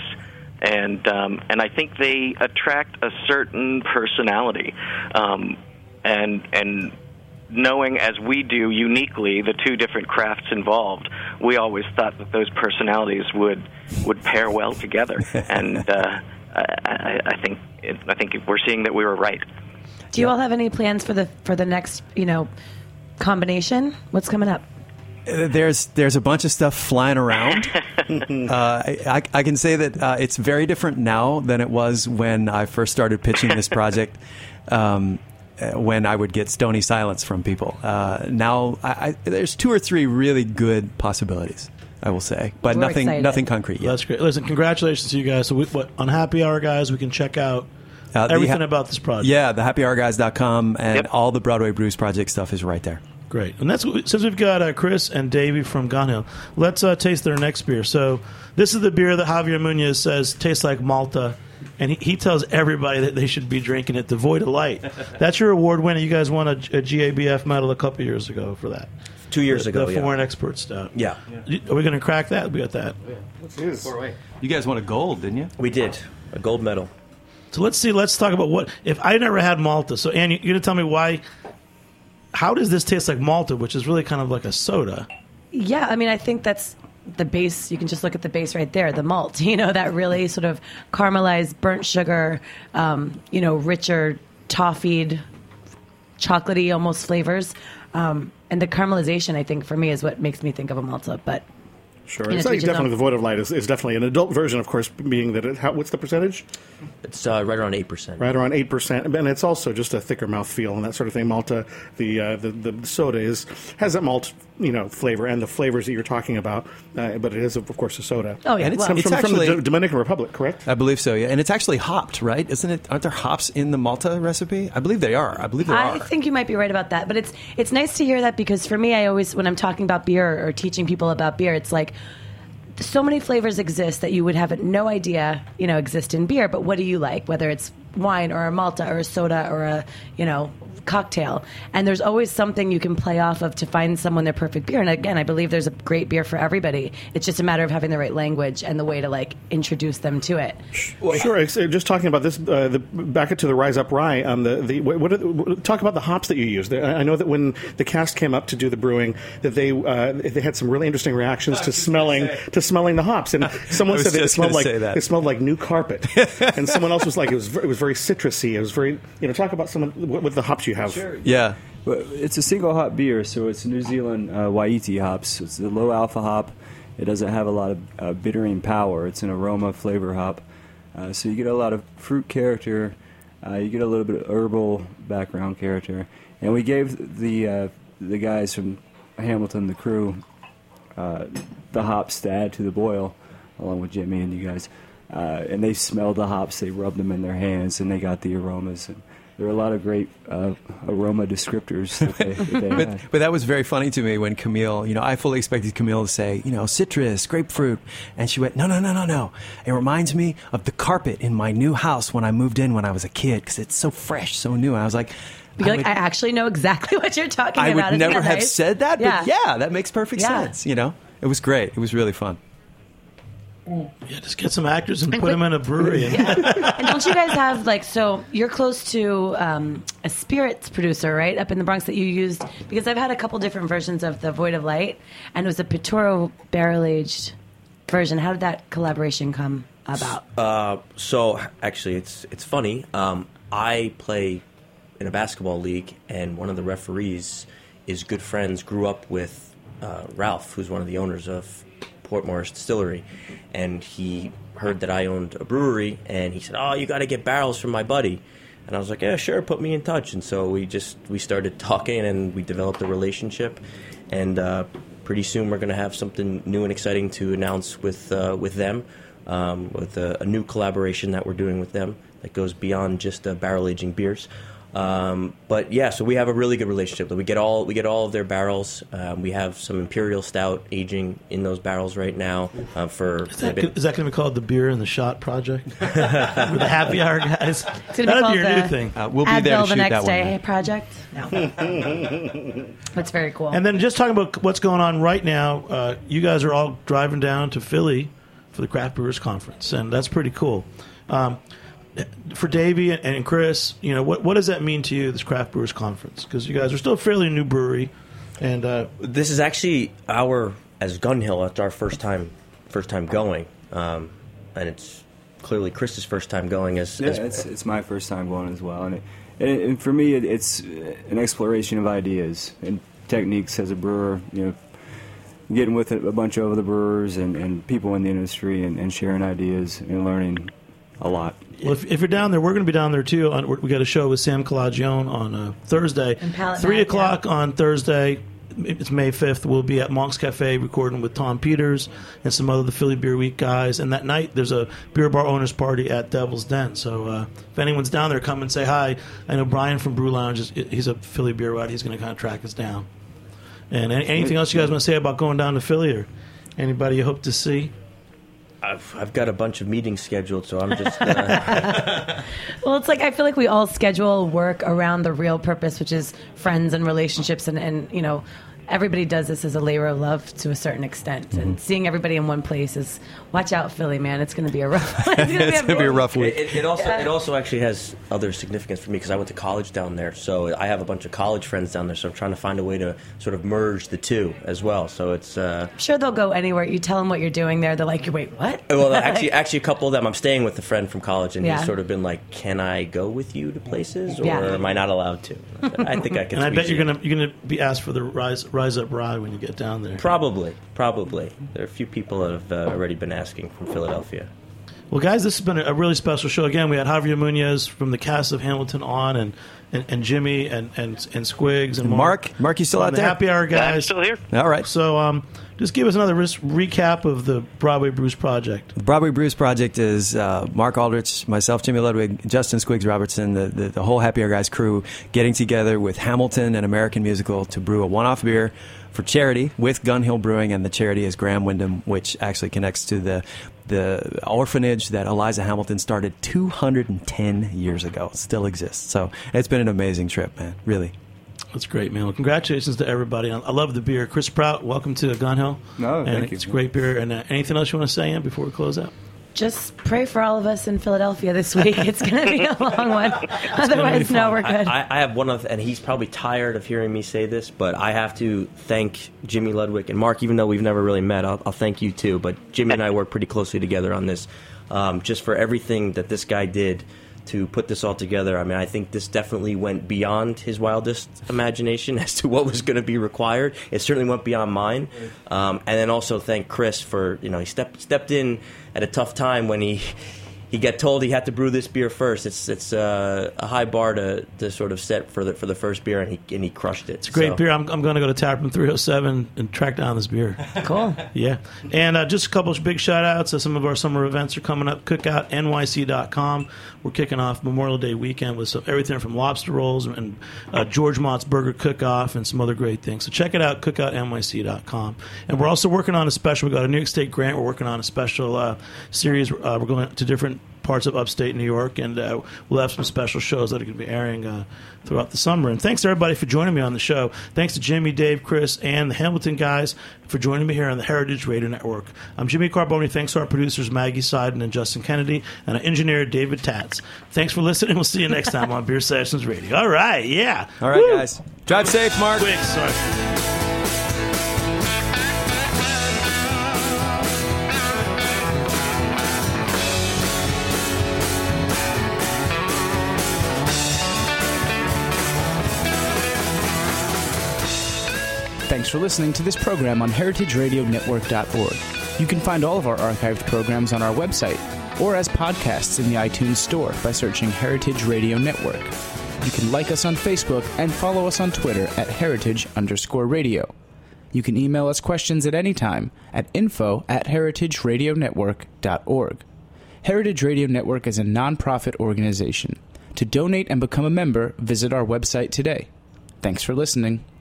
and um, and I think they attract a certain personality, um, and and. Knowing as we do uniquely the two different crafts involved, we always thought that those personalities would would pair well together, and uh, I, I think it, I think we're seeing that we were right. Do you all have any plans for the for the next, you know, combination? What's coming up? Uh, There's there's a bunch of stuff flying around. uh, I, I can say that uh, it's very different now than it was when I first started pitching this project. Um, uh, when I would get stony silence from people. Uh, now I, I, there's two or three really good possibilities, I will say, but We're nothing excited. nothing concrete yet. That's great. Listen, congratulations to you guys. So, we, what on Happy Hour Guys, we can check out Uh, the everything ha- about this project. Yeah, the happy hour guys dot com and Yep. all the Broadway Brews Project stuff is right there. Great. Great. And that's since we've got uh, Chris and Davey from Gun Hill, let's uh, taste their next beer. So this is the beer that Javier Munoz says tastes like Malta, and he, he tells everybody that they should be drinking it, the Void of Light. That's your award winner. You guys won a, a G A B F medal a couple years ago for that. Two years the, ago, the yeah. Foreign Expert Stout. Yeah. Are we going to crack that? We got that. You guys won a gold, didn't you? We did. A gold medal. So let's see. Let's talk about what if I never had Malta. So Ann, you're going to tell me why. How does this taste like Malta, which is really kind of like a soda? Yeah, I mean, I think that's the base. You can just look at the base right there, the malt. You know, that really sort of caramelized, burnt sugar, um, you know, richer, toffeed, chocolatey almost flavors. Um, and the caramelization, I think, for me, is what makes me think of a Malta. But Sure. you know, It's to like each his definitely own. the Void of Light is, is definitely an adult version, of course, being that it, how, what's the percentage? It's uh, right around eight percent. Right around eight percent, and it's also just a thicker mouthfeel and that sort of thing. Malta, the uh, the, the soda is has that malt, you know, flavor and the flavors that you're talking about, uh, but it is of course a soda. Oh, yeah. and it's, Well- comes It's from, from the actually- D- Dominican Republic, correct? I believe so, yeah. And it's actually hopped, right? Isn't it? Aren't there hops in the Malta recipe? I believe they are. I believe there I are. think you might be right about that, but it's it's nice to hear that because for me, I always when I'm talking about beer or teaching people about beer, it's like so many flavors exist that you would have no idea, you know, exist in beer. But what do you like? Whether it's wine or a Malta or a soda or a, you know, cocktail. And there's always something you can play off of to find someone their perfect beer. And again, I believe there's a great beer for everybody. It's just a matter of having the right language and the way to like introduce them to it. Sure. it's, uh, Just talking about this, uh, the, back to the Rise Up Rye. Um, the the what, what, are the- what- talk about the hops that you used. I I know that when the cast came up to do the brewing, that they uh, they had some really interesting reactions to smelling to smelling the hops. And someone I was said that it just smelled gonna like say that. it smelled like new carpet. And someone else was like it was ver- it was very citrusy. It was very you know talk about some of what, what the hops you have. Yeah. Well, it's a single hop beer, so it's New Zealand uh, Waiti hops. It's a low alpha hop. It doesn't have a lot of uh, bittering power. It's an aroma flavor hop. Uh, so you get a lot of fruit character. Uh, you get a little bit of herbal background character. And we gave the uh, the guys from Hamilton, the crew, uh, the hops to add to the boil, along with Jimmy and you guys. Uh, and they smelled the hops. They rubbed them in their hands, and they got the aromas. And there are a lot of great uh, aroma descriptors that they, that they But, had. but that was very funny to me when Camille, you know, I fully expected Camille to say, you know, citrus, grapefruit. And she went, no, no, no, no, no. It reminds me of the carpet in my new house when I moved in when I was a kid because it's so fresh, so new. And I was like, You're I like, would, I actually know exactly what you're talking I about. would Isn't never that have nice? said that, Yeah. but yeah, that makes perfect Yeah. sense, you know. It was great. It was really fun. Yeah, just get some actors and, And put quick- them in a brewery. And And don't you guys have like so you're close to um, a spirits producer, right, up in the Bronx that you used? Because I've had a couple different versions of the Void of Light, and it was a Pitoro barrel aged version. How did that collaboration come about? Uh, so actually, it's it's funny. Um, I play in a basketball league, and one of the referees is good friends. Grew up with uh, Ralph, who's one of the owners of Port Morris Distillery, and he heard that I owned a brewery, and he said, "Oh, you got to get barrels from my buddy." And I was like, "Yeah, sure, put me in touch." And so we just we started talking, and we developed a relationship, and uh, pretty soon we're going to have something new and exciting to announce with uh, with them, um, with a, a new collaboration that we're doing with them that goes beyond just uh, barrel aging beers. Um, but yeah, so we have a really good relationship. We get all we get all of their barrels. Um, we have some Imperial Stout aging in those barrels right now. Uh, for Is that, is that going to be called the Beer and the Shot Project? With the happy hour guys? It's going to be That'd called be your the new thing. Uh, we'll be there to Advil the shoot next that one. day project. No, that's very cool. And then just talking about what's going on right now, uh, you guys are all driving down to Philly for the Craft Brewers Conference, and that's pretty cool. Um, for Davey and Chris, you know, what what does that mean to you, this Craft Brewers Conference? Because you guys are still a fairly new brewery, and uh, This is actually our as Gun Hill. It's our first time first time going, um, and it's clearly Chris's first time going as. Yeah, as it's it's my first time going as well, and, it, and, and for me, it, it's an exploration of ideas and techniques as a brewer. You know, getting with a, a bunch of other brewers and, and people in the industry, and, and sharing ideas and learning a lot. well, if, if you're down there, we're going to be down there too. On, we got a show with Sam Calagione on uh, Thursday, And Palette three Night, o'clock on Thursday. It's May fifth. We'll be at Monk's Cafe recording with Tom Peters and some other the Philly Beer Week guys. And that night, there's a beer bar owners party at Devil's Den. So uh, if anyone's down there, come and say hi. I know Brian from Brew Lounge is he's a Philly beer ride. He's going to kind of track us down. And any, anything else you guys want to say about going down to Philly, or anybody you hope to see? I've, I've got a bunch of meetings scheduled, so I'm just. Uh... Well, it's like I feel like we all schedule work around the real purpose, which is friends and relationships, and, and you know, everybody does this as a labor of love to a certain extent. Mm-hmm. And seeing everybody in one place is, watch out, Philly, man. It's going to be a rough. It's going it's to be a rough week. It, it also Yeah. it also actually has other significance for me because I went to college down there, so I have a bunch of college friends down there. So I'm trying to find a way to sort of merge the two as well. So it's. Uh, I'm sure they'll go anywhere. You tell them what you're doing there. They're like, wait, what? Well, actually, actually, a couple of them. I'm staying with a friend from college, and Yeah. he's sort of been like, "Can I go with you to places, or Yeah. am I not allowed to?" I think I can. And I bet squeeze you're in. gonna you're gonna be asked for the rise rise up ride when you get down there. Probably, probably. There are a few people that have uh, already been asking from Philadelphia. Well, guys, this has been a really special show. Again, we had Javier Munoz from the cast of Hamilton on, and, and, and Jimmy, and, and, and Squigs, and, And Mark. Mark, you still from out the there? Happy Hour guys. I'm still here. All right. So um, just give us another ris- recap of the Broadway Brews Project. The Broadway Brews Project is uh, Mark Aldrich, myself, Jimmy Ludwig, Justin Squiggs Robertson, the, the, the whole Happy Hour Guys crew getting together with Hamilton and American Musical to brew a one-off beer for charity with Gun Hill Brewing, and the charity is Graham Wyndham, which actually connects to the the orphanage that Eliza Hamilton started two hundred ten years ago. It still exists. So it's been an amazing trip, man. Really. That's great, man. Well, congratulations to everybody. I I love the beer. Chris Prout, welcome to Gun Hill. No, and thank you. It's great beer. And uh, anything else you want to say, Ann, before we close out? Just pray for all of us in Philadelphia this week. It's going to be a long one. Otherwise, no, we're good. I, I have one other, and he's probably tired of hearing me say this, but I have to thank Jimmy Ludwig and Mark, even though we've never really met. I'll, I'll thank you too. But Jimmy and I work pretty closely together on this, um, just for everything that this guy did to put this all together. I mean, I think this definitely went beyond his wildest imagination as to what was going to be required. It certainly went beyond mine. Um, and then also thank Chris for, you know, he stepped stepped in at a tough time when he he got told he had to brew this beer first. It's it's uh, a high bar to, to sort of set for the for the first beer, and he and he crushed it. It's a great So- beer. I'm, I'm going to go to Taproom three oh seven and track down this beer. Cool. Yeah. And uh, just a couple of big shout-outs. Uh, some of our summer events are coming up. cookout N Y C dot com. We're kicking off Memorial Day weekend with some, everything from lobster rolls and, and uh, George Mott's Burger Cook-Off and some other great things. So check it out, cookout N Y C dot com. And we're also working on a special. We've got a New York State grant. We're working on a special uh, series. Uh, we're going to different parts of upstate New York, and uh, we'll have some special shows that are going to be airing uh, throughout the summer. And thanks to everybody for joining me on the show. Thanks to Jimmy, Dave, Chris, and the Hamilton guys for joining me here on the Heritage Radio Network. I'm Jimmy Carboni. Thanks to our producers Maggie Seiden and Justin Kennedy, and our engineer David Tatz. Thanks for listening. We'll see you next time on Beer Sessions Radio. All right, yeah. All right, Woo. guys. Drive safe, Mark. Quick, sorry. Thanks for listening to this program on heritage radio network dot org. You can find all of our archived programs on our website or as podcasts in the iTunes Store by searching Heritage Radio Network. You can like us on Facebook and follow us on Twitter at heritage underscore radio. You can email us questions at any time at info at heritage radio network dot org. Heritage Radio Network is a nonprofit organization. To donate and become a member, visit our website today. Thanks for listening.